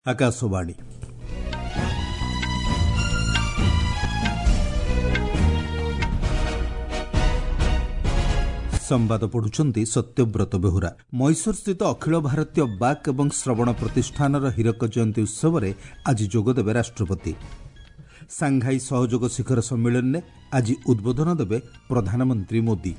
आकाशवाणी संवाद पढ़ुछंती सत्यव्रत बेहुरा। मैसूर स्थित अखिल भारतीय बाक एवं श्रवण प्रतिष्ठानर हीरक जयंती उत्सव में आज जोगदेवे राष्ट्रपति। सांघाई सहयोग शिखर सम्मेलन में आज उद्बोधन देवे प्रधानमंत्री मोदी।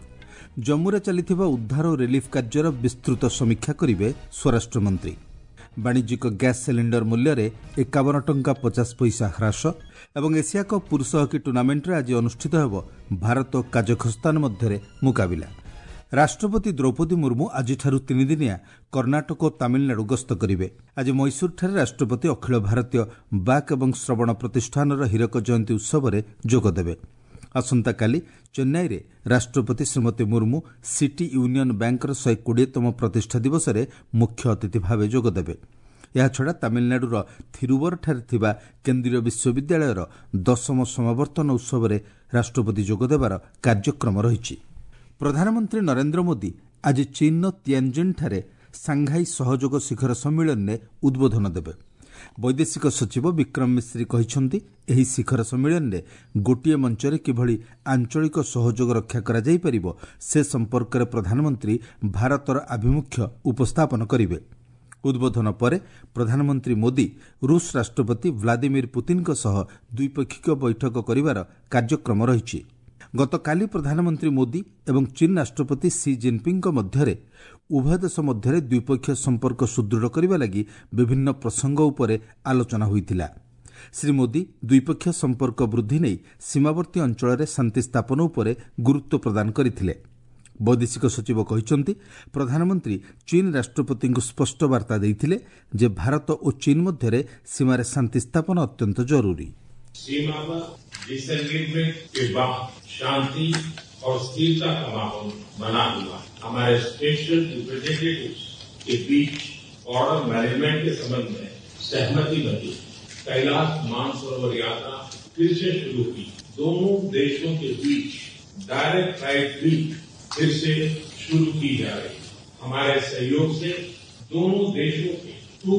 जम्मू चलिथिबा उद्धार और रिलीफ कार्यर विस्तृत समीक्षा करिवे स्वराष्ट्र मंत्री। वाणिज्यिक गैस सिलिंडर मूल्य रे 51 टंका 50 पैसा ह्रास एवं एशिया कप पुरुष हॉकी टूर्नामेंट रे आज अनुष्ठित हेब भारत और काजाखस्तान मध्य मुकाबिला। राष्ट्रपति द्रौपदी मुर्मू आज 3 दिनिया कर्नाटक और तमिलनाडु गस्त करिवे। आज मैसूर ठारे राष्ट्रपति अखिल भारतीय बाक एवं श्रवण प्रतिष्ठानर हीरक जयंती उत्सव में जोगदेवे। आसंता काली चेन्नई रे राष्ट्रपति Shrimati Murmu City Union Bank 120तम प्रतिष्ठा दिवस में मुख्य अतिथि भाव जोगदेवे। याछड़ा तमिलनाडुर थिरुवर ठारे थिबा केंद्रीय विश्वविद्यालयर 10म समावर्तन उत्सव में राष्ट्रपति जोगदेवार कार्यक्रम रहिछि। प्रधानमंत्री नरेंद्र मोदी आज चीन तियानजिन ठारे सांघाई सहयोग शिखर सम्मेलन में उद्बोधन देवे। वैदेशिक सचिव विक्रम मिश्री कहिसंती एही शिखर सम्मेलन में गोटिए मंचरे किभली आंचलिक सहयोग रक्षा करा जाई परिबो से संपर्क में प्रधानमंत्री भारतर आभिमुख्य उपस्थापन करिवे। उद्बोधन पर प्रधानमंत्री मोदी रूस राष्ट्रपति व्लादिमीर पुतिन सह द्विपक्षीय बैठक करिवार कार्यक्रम रहिछि। गतकाली प्रधानमंत्री मोदी एवं चीन राष्ट्रपति सी जिनपिंग मध्यरे उभय देश मध्य द्विपक्षीय संपर्क सुदृढ़ करने लगी विभिन्न प्रसंग उपरे आलोचना होइतिला। श्री मोदी द्विपक्षीय संपर्क वृद्धि नहीं सीमावर्ती अंचल में शांति स्थापन उपरे गुरुत्व प्रदान करथिले। वैदेशिक सचिव कहिसंती प्रधानमंत्री चीन राष्ट्रपति को स्पष्ट वार्ता देइथिले जे भारत और चीन मध्य सीमार शांति स्थापन अत्यंत जरूरी। सीमा पर डिसएग्रीमेंट के बाद शांति और स्थिरता का माहौल बना हुआ। हमारे स्पेशल रिप्रेजेंटेटिव्स के बीच बॉर्डर मैनेजमेंट के संबंध में सहमति बनी। कैलाश मानसरोवर यात्रा फिर से शुरू की। दोनों देशों के बीच डायरेक्ट फ्लाइट भी फिर से शुरू की जा रही। हमारे सहयोग से दोनों देशों के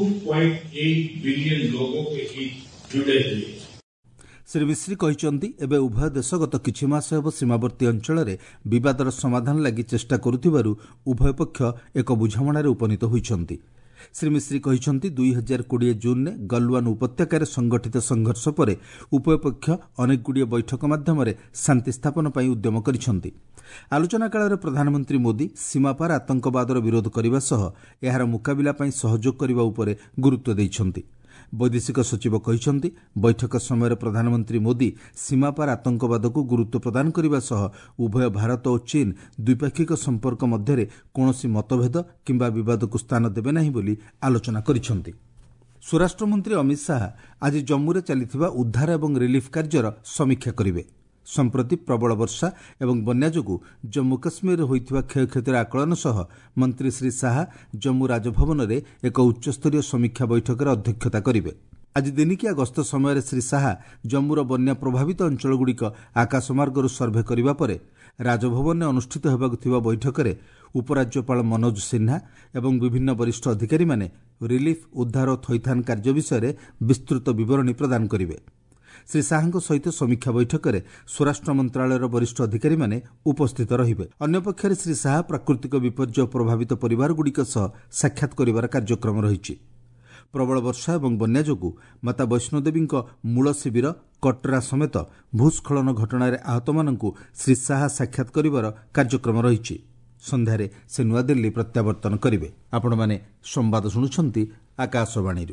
2.8 बिलियन लोगों के हित जुड़े हुए। श्री मिश्री कहिसंती एबे उभय देश गत किछि मास हेब सीमावर्ती अंचल में विवादर समाधान लगी चेष्टा करुथिबारु उभय पक्ष एक बुझामणारे उपनीत होइछंती। श्री मिश्री कहिसंती 2020 जून में गलवान उपत्यकार संगठित संघर्ष पर उभय पक्ष अनेक गुड़िए बैठक माध्यम शांति स्थापन पर उद्यम करिसंती। आलोचना काल में प्रधानमंत्री मोदी सीमापार आतंकवादर विरोध करने सह यार मुकाबिला पई सहयोग करने उपरे गुरुत्व दैछंती। वैदेशिक सचिव कहिसंती बैठक समय प्रधानमंत्री मोदी सीमापार आतंकवाद को गुरुत्व प्रदान करने सह उभय भारत और चीन द्विपाक्षिक संपर्क मध्य कौनसी मतभेद किंबा विवाद को स्थान देवे नहीं बोली आलोचना करिसंती। स्वराष्ट्र मंत्री अमित शाह आज जम्मू चलिथिबा उद्धार एवं रिलीफ कार्यर समीक्षा करिवे। संप्रति प्रबल वर्षा एवं बन्या जोगु जम्मू काश्मीर होइथिबा क्षयक्षतिर आकलन सह मंत्री श्री शाह जम्मू राजभवन में एक उच्चस्तरीय समीक्षा बैठक अध्यक्षता करिवे। आज दिनिकिया गस्त समय श्री शाह जम्मूर बन्या प्रभावित अंचलगुड़िक आकाशमार्गरू सर्भे करने पर राजभवन में अनुष्ठित होबाकु थिबा बैठक में उपराज्यपाल मनोज सिन्हा एवं विभिन्न वरिष्ठ अधिकारी माने रिलीफ उद्धार और थैथान कार्य विषय विस्तृत विवरणी प्रदान करिवे। श्री शाह सहित समीक्षा बैठक में स्वराष्ट्र मंत्रालय वरिष्ठ अधिकारी माने उपस्थित रहिबे। अन्य पक्षरे श्री शाह प्राकृतिक विपर्यय प्रभावित परिवारगुड़िक सह साक्षात करिवार कार्यक्रम रहिछि। प्रबल वर्षा एवं बन्या जोगु माता वैष्णोदेवी मूल शिविर कटरा समेत भूस्खलन घटना आहत मानकु श्री शाह साक्षात करिवार कार्यक्रम रहिछि। संध्यारे से नुआदिल्ली प्रत्यावर्तन करिवे। आपण माने संवाद शुणुछंती आकाशवाणी।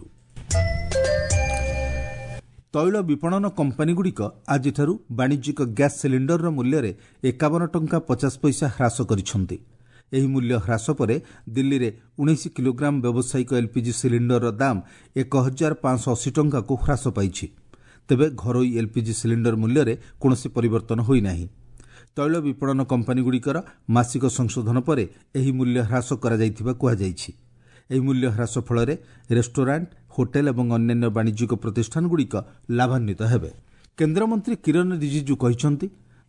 तैल विपणन कंपानीगुड़िक आज वाणिज्यिक गैस सिलिंडर मूल्य रे 51 टंका 50 पैसा ह्रास करिसंती। एही मूल्य ह्रास पर दिल्ली रे 19 किलोग्राम व्यावसायिक एलपीजी सिलिंडर दाम 1580 टंका को ह्रास पाइछि। तेबे घरोई एलपीजी सिलिंडर मूल्य रे कोनोसी परिवर्तन होई नाही। तैल विपणन कंपानीगुड़िकर मासिक संशोधन पर एही मूल्य ह्रास करा जाइथिबा कुहा जाइछि। एही मूल्य ह्रास फल रेस्टोरेंट होटेल एवं अन्य वाणिज्यिक प्रतिष्ठानगुड़िक लाभान्वित हेबे। केन्द्रमंत्री किरण रिजिजू कहिसंती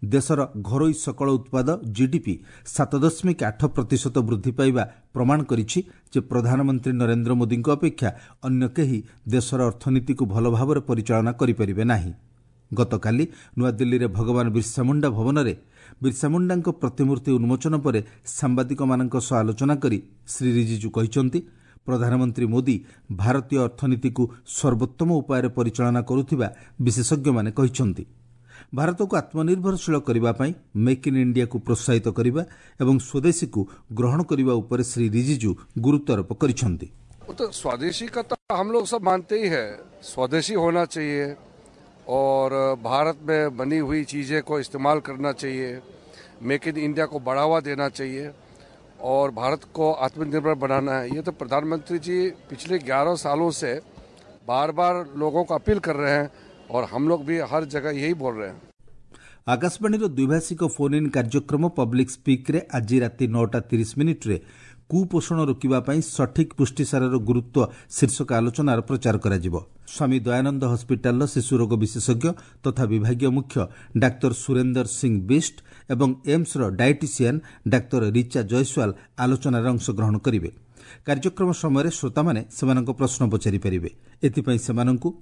देशर घरोई सकल उत्पाद जीडीपी 7.8% वृद्धि पाइबा प्रमाण करिछि जे प्रधानमंत्री नरेंद्र मोदी अपेक्षा अन्य केही देशर अर्थनीति को भल भाव परिचालना करिपारिबे नाही। गतकाली नुआदिल्ली रे भगवान बिरसा मुंडा भवन रे बिरसा मुंडा प्रतिमूर्ति उन्मोचन पर सांबादिक मानक सह आलोचना करी श्री रिजिजू कहिसंती प्रधानमंत्री मोदी भारतीय अर्थनीति को सर्वोत्तम उपाय परिचालना करुथिबा विशेषज्ञ माने कहिसंती। भारत को आत्मनिर्भरशील करबा पई मेक इन इंडिया को प्रोत्साहित करबा एवं स्वदेशी को ग्रहण करबा ऊपर श्री रिजिजू गुरुत्वारोप करिसंती। तो स्वदेशी का तो हम लोग सब मानते ही है, स्वदेशी होना चाहिए और भारत में बनी हुई चीज़ें को इस्तेमाल करना चाहिए, मेक इन इंडिया को बढ़ावा देना चाहिए और भारत को आत्मनिर्भर बनाना है। ये तो प्रधानमंत्री जी पिछले 11 सालों से बार बार लोगों को अपील कर रहे हैं और हम लोग भी हर जगह यही बोल रहे हैं। आकाशवाणी द्विभाषिक फोन इन कार्यक्रम पब्लिक स्पीक रे आज राति 9:30 रे कुपोषण रोकिबा पई सठिक पुष्टिसारर गुरुत्व शीर्षक आलोचनार प्रचार कराजिबो। स्वामी दयानंद हस्पिटाल शिशु रोग विशेषज्ञ तथा विभागीय मुख्य डाक्टर सुरेंदर सिंह बिस्ट एवं एम्स रो डायटिशियन डाक्टर रिचा जयसवाल आलोचनार अंशग्रहण करिवे। कार्यक्रम समय श्रोता माने सेमानक प्रश्न पचारि परिबे। एथिपई सेमानकु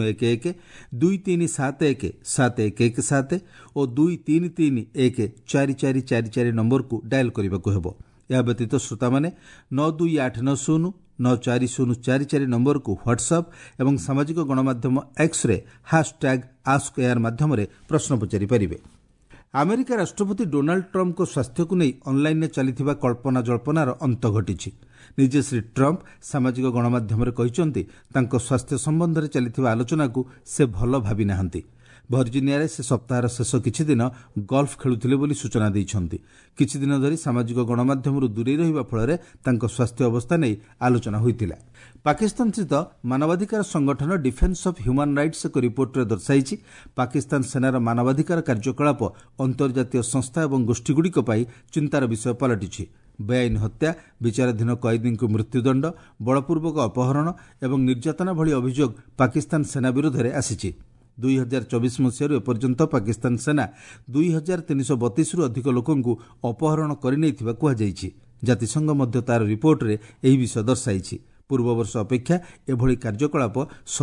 011-2371-7117 और 2331-4444 नंबर को डायल करबाकू हेबो। या व्यतीत श्रोता माने 9289094044 नंबर को व्हाट्सएप एवं सामाजिक गणमाध्यम एक्स रे #AskAir माध्यम रे प्रश्न पचारि परिबे। अमेरिका राष्ट्रपति डोनाल्ड ट्रम्प को स्वास्थ्य को नहीं ऑनलाइन में चलीथिबा कल्पना जल्पनार अंत घटिछि। निजे श्री ट्रम्प सामाजिक गणमाध्यम रे कहिसंती तांको स्वास्थ्य संबंध में चलीथिबा आलोचना को से भल भाबी नाहंती। वर्जिनिया रे से सप्ताहर शेष किछि दिन गोल्फ खेलुथिले बोली सूचना दैछंती। किछि दिन धरि सामाजिक गणमाध्यम रु दूरे रहिबा फଳରେ तांको स्वास्थ्य अवस्था नै आलोचना होइतिला। पाकिस्तान स्थित मानवाधिकार संगठन डिफेन्स ऑफ ह्यूमन राइट्स एक रिपोर्ट रे दर्शाइछि पाकिस्तान सेनार मानवाधिकार कार्यकलाप अंतर्जातीय संस्था एवं गोष्ठीगुड़िक पई चिंतार विषय पलटिछि। बेआईन हत्या, विचाराधीन कैदी को मृत्युदंड, बलपूर्वक अपहरण एवं निर्यातना भली अभियोग पाकिस्तान सेना विरोध में आसिछि। 2024 मसीह एपर्यंत पाकिस्तान सेना 2332 रु अधिक लोकंकु अपहरण करिनेइथिबा कुहाଯାଇଛି। जातिसंघ मध्य तार रिपोर्ट रे एही विषय दर्शाइछि। पूर्व वर्ष अपेक्षा एभली कार्यकलाप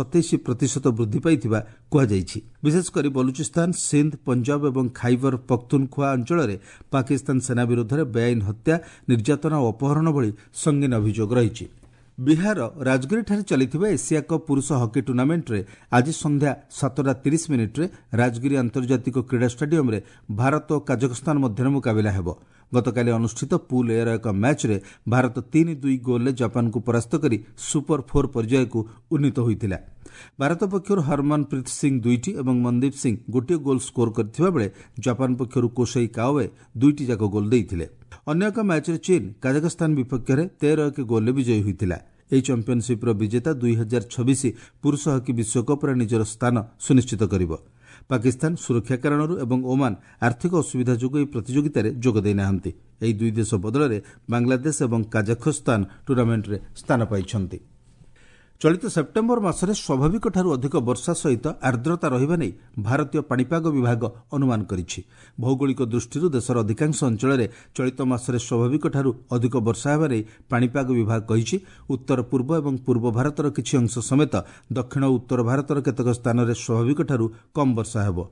27% वृद्धि पाइथिबा कुहाଯାଇଛି। विशेषकर बलूचिस्तान, सिंध, पंजाब एवं खाइबर पख्तूनख्वा अंचल में पाकिस्तान सेना विरोध में बेआईन हत्या, निर्यातना और अपहरण भली संगीन अभियोग रही। बिहार राजगिरी चलिथिबा एशिया कप पुरुष हॉकी टूर्नामेंट रे आज संध्या 7:30 रे राजगिरी अंतर्जातिक क्रीड़ा स्टेडियम रे भारत और काजाखस्तान मध्य मुकाबिला हेबो। गतकाली अनुष्ठित पूल ए एक मैच रे भारत 3-2 गोल ले जापान को परास्त करी सुपर 4 पर्याय को उन्नीत होइतिला। भारत पक्षर हरमनप्रीत सिंह 2टी एवं मनदीप सिंह गोटे गोल स्कोर करथिबा बेले जापान पक्षर कोशई काओवे 2टी जाक गोल देइथिले। अन्य एक मैच रे चीन काजाखस्तान विपक्ष रे 13 गोल ले विजयी होइतिला। ଏହି ଚମ୍ପିୟନସିପ୍ର ବିଜେତା 2026 ପୁରୁଷ ହକି ବିଶ୍ୱକପ୍ରେ ନିଜର ସ୍ଥାନ ସୁନିଶ୍ଚିତ କରିବ। ପାକିସ୍ତାନ ସୁରକ୍ଷା କାରଣରୁ ଏବଂ ଓମାନ ଆର୍ଥିକ ଅସୁବିଧା ଯୋଗୁଁ ଏହି ପ୍ରତିଯୋଗିତାରେ ଯୋଗ ଦେଇନାହାନ୍ତି। ଏହି ଦୁଇ ଦେଶ ବଦଳରେ ବାଂଲାଦେଶ ଏବଂ କାଜାଖସ୍ତାନ ଟୁର୍ଣ୍ଣାମେଣ୍ଟରେ ସ୍ଥାନ ପାଇଛନ୍ତି। ଚଳିତ ସେପ୍ଟେମ୍ବର ମାସରେ ସ୍ୱାଭାବିକଠାରୁ ଅଧିକ ବର୍ଷା ସହିତ ଆର୍ଦ୍ରତା ରହିବା ନେଇ ଭାରତୀୟ ପାଣିପାଗ ବିଭାଗ ଅନୁମାନ କରିଛି। ଭୌଗୋଳିକ ଦୃଷ୍ଟିରୁ ଦେଶର ଅଧିକାଂଶ ଅଞ୍ଚଳରେ ଚଳିତ ମାସରେ ସ୍ୱାଭାବିକଠାରୁ ଅଧିକ ବର୍ଷା ହେବା ନେଇ ପାଣିପାଗ ବିଭାଗ କହିଛି। ଉତ୍ତର ପୂର୍ବ ଏବଂ ପୂର୍ବ ଭାରତର କିଛି ଅଂଶ ସମେତ ଦକ୍ଷିଣ ଓ ଉତ୍ତର ଭାରତର କେତେକ ସ୍ଥାନରେ ସ୍ୱାଭାବିକଠାରୁ କମ୍ ବର୍ଷା ହେବ।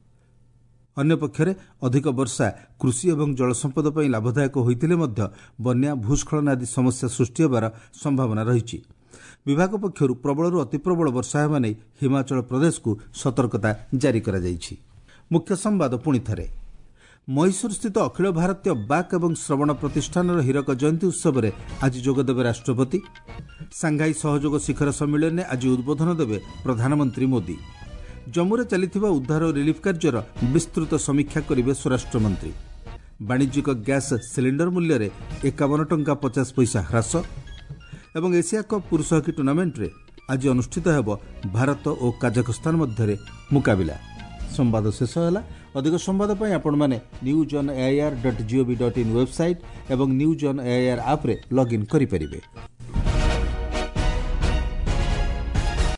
ଅନ୍ୟପକ୍ଷରେ ଅଧିକ ବର୍ଷା କୃଷି ଏବଂ ଜଳସମ୍ପଦ ପାଇଁ ଲାଭଦାୟକ ହୋଇଥିଲେ ମଧ୍ୟ ବନ୍ୟା, ଭୂସ୍ଖଳନ ଆଦି ସମସ୍ୟା ସୃଷ୍ଟି ହେବାର ସମ୍ଭାବନା ରହିଛି। विभाग पक्षर प्रबल अति प्रबल वर्षा हेबा नै हिमाचल प्रदेश को सतर्कता जारी करा जायछि। मुख्य संवाद पुणी थरे। मैसूर स्थित अखिल भारतीय बाक एवं श्रवण प्रतिष्ठान हीरक जयंती उत्सव में आज जोगदेवे राष्ट्रपति। सांघाई सहयोग शिखर सम्मेलन में आज उद्बोधन देवे प्रधानमंत्री मोदी। जम्मू में चलिथिबा उद्धार और रिलीफ कार्यर विस्तृत समीक्षा करेंगे स्वराष्ट्रमंत्री। वाणिज्यिक गैस सिलिंडर मूल्य में 51 टंका 50 पैसा ह्रास एवं एशिया कप पुरुष हॉकी टूर्नामेंट रे आज अनुष्ठित हेब भारत और काजाखस्तान मध्य मुकाबिला। संवाद शेष है। अधिक संवाद पाई आपण माने newsonair.gov.in वेबसाइट एवं न्यूज ऑन एआईआर ऐप रे लॉगिन करि परिबे।